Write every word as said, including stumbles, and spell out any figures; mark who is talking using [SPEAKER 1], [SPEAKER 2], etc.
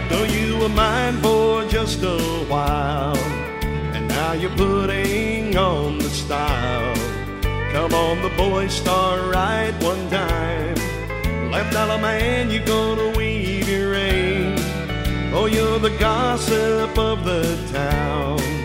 [SPEAKER 1] Though you were mine for just a while, and now you're putting on the style. Come on, the boys, start right one time. Left dollar man, you're gonna weave your rein. Oh, you're the gossip of the town.